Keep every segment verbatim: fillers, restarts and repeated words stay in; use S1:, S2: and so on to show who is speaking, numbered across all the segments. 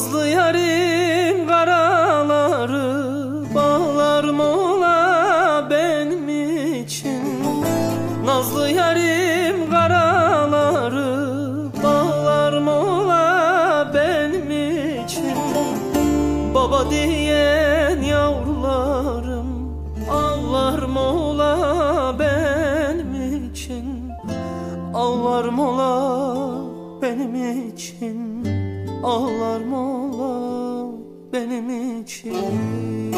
S1: Nazlı yarim karaları bağlar mola benim için. Nazlı yarim karaları bağlar mola benim için. Baba diyen yavrularım ağlar mola benim için. Ağlar mola benim için. Ağlar mola benim için.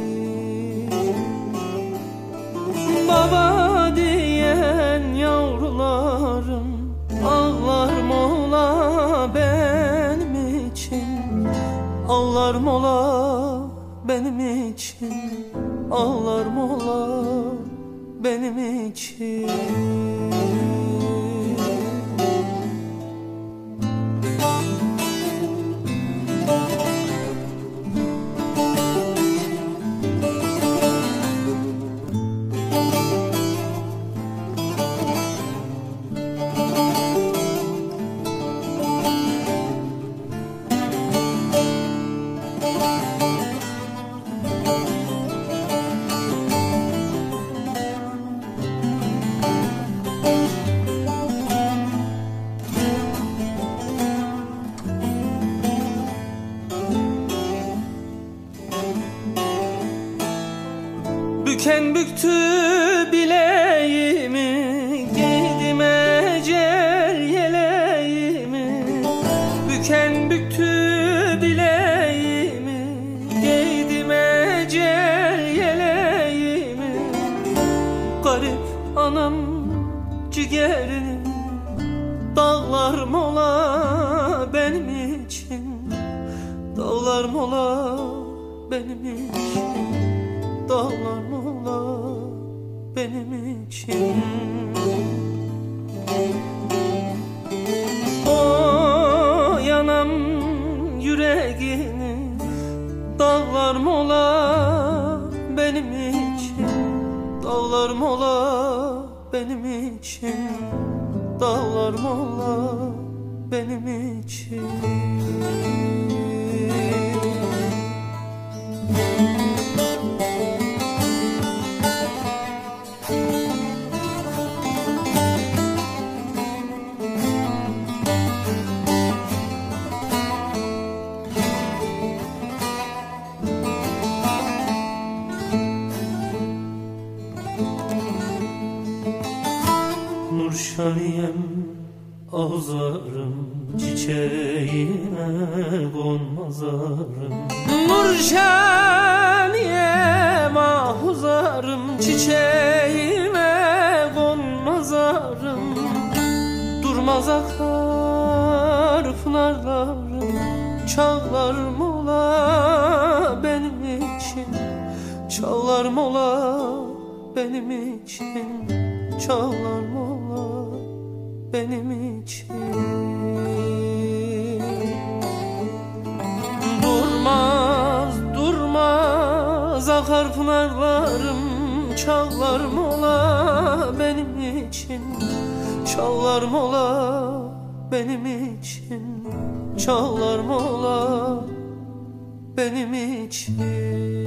S1: Baba diyen yavrularım ağlar mola benim için. Ağlar mola benim için. Ağlar mola benim için. Büken büktü bileğimi, giydim ecel yeleğimi. Büken büktü bileğimi, giydim ecel yeleğimi. Garip anam ciğerini dağlar mola benim için. Dağlar mola benim için. Dağlar mola benim için. O yanam yüreğini dağlar mola benim için. Dağlar mola benim için. Dağlar mola benim için. Nurşaniyem ağzarım, çiçeğime konmazarım. Nurşaniyem ağzarım, çiçeğime konmazarım. Durmaz akar pınarlarım, çağlar mola benim için. Çağlar mola benim için. Çağlar mola benim için. Durmaz durmaz akar pınarlarım, çağlar mola benim için. Çağlar mola benim için. Çağlar mola benim için.